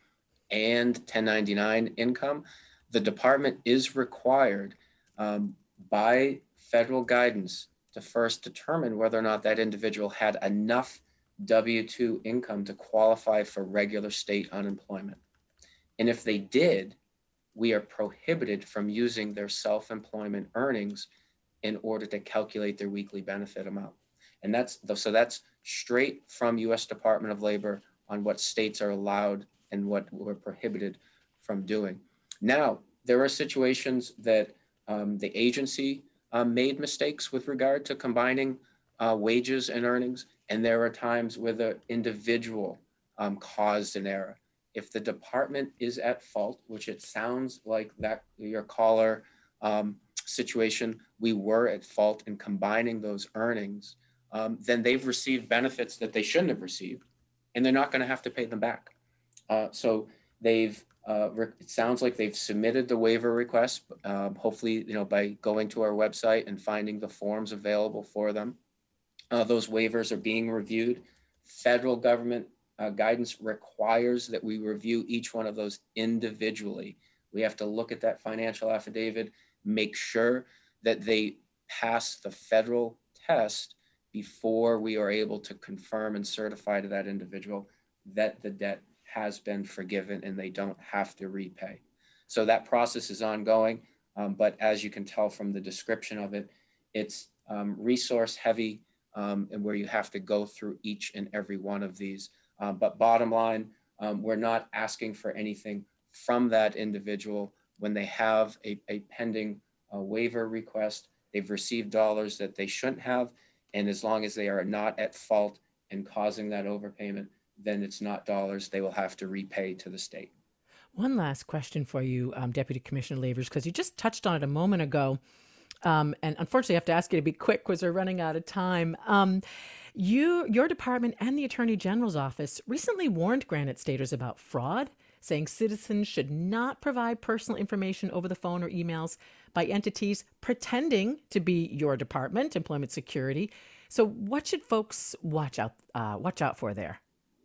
and ten ninety-nine income, the department is required um, by federal guidance to first determine whether or not that individual had enough W two income to qualify for regular state unemployment. And if they did, we are prohibited from using their self-employment earnings in order to calculate their weekly benefit amount. And that's the, so that's straight from U S Department of Labor on what states are allowed and what we're prohibited from doing. Now, there are situations that um, the agency uh, made mistakes with regard to combining uh, wages and earnings, and there are times where the individual um, caused an error. If the department is at fault, which it sounds like that your caller um, situation, we were at fault in combining those earnings, um, then they've received benefits that they shouldn't have received, and they're not going to have to pay them back. Uh, so they've, uh, it sounds like they've submitted the waiver request, um, hopefully, you know, by going to our website and finding the forms available for them. Uh, those waivers are being reviewed. Federal government uh, guidance requires that we review each one of those individually. We have to look at that financial affidavit, make sure that they pass the federal test before we are able to confirm and certify to that individual that the debt has been forgiven and they don't have to repay. So that process is ongoing, um, but as you can tell from the description of it, it's um, resource heavy um, and where you have to go through each and every one of these. Um, but bottom line, um, we're not asking for anything from that individual when they have a, a pending uh, waiver request. They've received dollars that they shouldn't have. And as long as they are not at fault in causing that overpayment, then it's not dollars they will have to repay to the state. One last question for you, um, Deputy Commissioner Lavers, because you just touched on it a moment ago. Um, and unfortunately, I have to ask you to be quick because we're running out of time. Um, you, your department and the Attorney General's office recently warned Granite Staters about fraud, saying citizens should not provide personal information over the phone or emails by entities pretending to be your department, Employment Security. So what should folks watch out uh, watch out for there?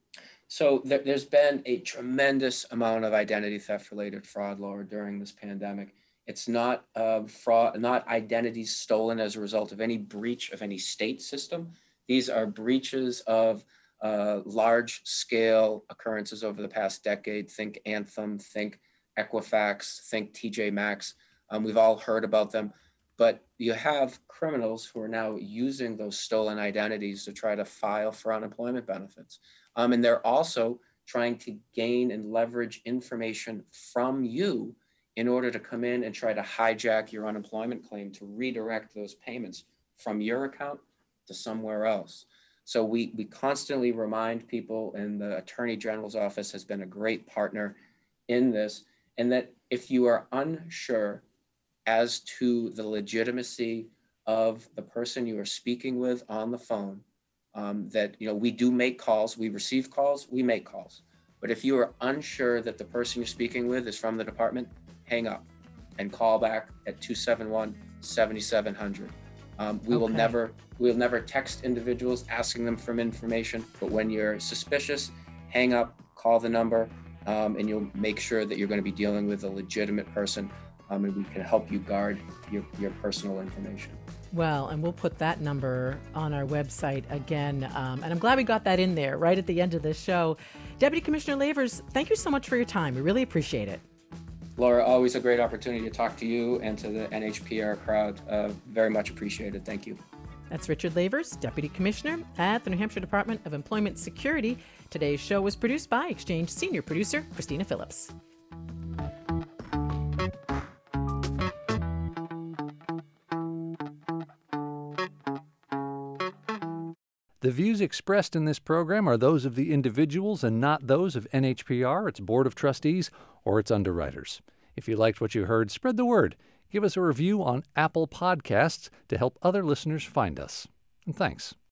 So there, there's been a tremendous amount of identity theft related fraud, Laura, during this pandemic. It's not uh, fraud, not identities stolen as a result of any breach of any state system. These are breaches of uh, large scale occurrences over the past decade. Think Anthem, think Equifax, think T J Maxx. Um, we've all heard about them, but you have criminals who are now using those stolen identities to try to file for unemployment benefits. Um, and they're also trying to gain and leverage information from you in order to come in and try to hijack your unemployment claim to redirect those payments from your account to somewhere else. So we, we constantly remind people, and the Attorney General's office has been a great partner in this, and that if you are unsure as to the legitimacy of the person you are speaking with on the phone, Um, that, you know, we do make calls, we receive calls, we make calls. But if you are unsure that the person you're speaking with is from the department, hang up and call back at two seven one, seven seven zero zero. Um, we okay. will never, we will never text individuals asking them for information, but when you're suspicious, hang up, call the number, um, and you'll make sure that you're going to be dealing with a legitimate person, um, and we can help you guard your, your personal information. Well, and we'll put that number on our website again. Um, and I'm glad we got that in there right at the end of the show. Deputy Commissioner Lavers, thank you so much for your time. We really appreciate it. Laura, always a great opportunity to talk to you and to the N H P R crowd. Uh, very much appreciated. Thank you. That's Richard Lavers, Deputy Commissioner at the New Hampshire Department of Employment Security. Today's show was produced by Exchange Senior Producer Christina Phillips. The views expressed in this program are those of the individuals and not those of N H P R, its Board of Trustees, or its underwriters. If you liked what you heard, spread the word. Give us a review on Apple Podcasts to help other listeners find us. And thanks.